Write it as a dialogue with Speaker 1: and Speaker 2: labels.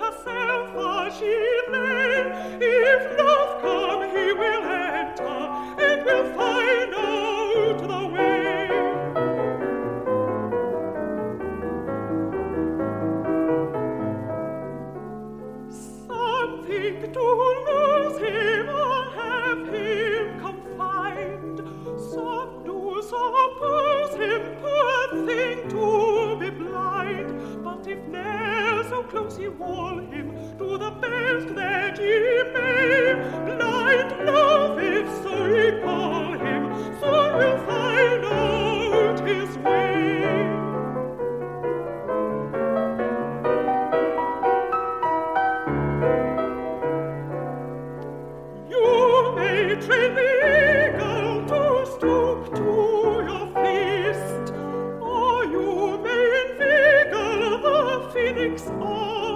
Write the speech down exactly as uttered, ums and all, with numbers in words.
Speaker 1: herself as she may. If love come, he will enter, and will find out the way. Some think to lose him or have him confined. Some do suppose him, poor thing, to be blind. But if ne'er so close ye wall him, do the best that ye may. Blind love, if so ye call him, soon will find out his way. You may train the eagle to stoop to your feast, or you may inveigle the phoenix on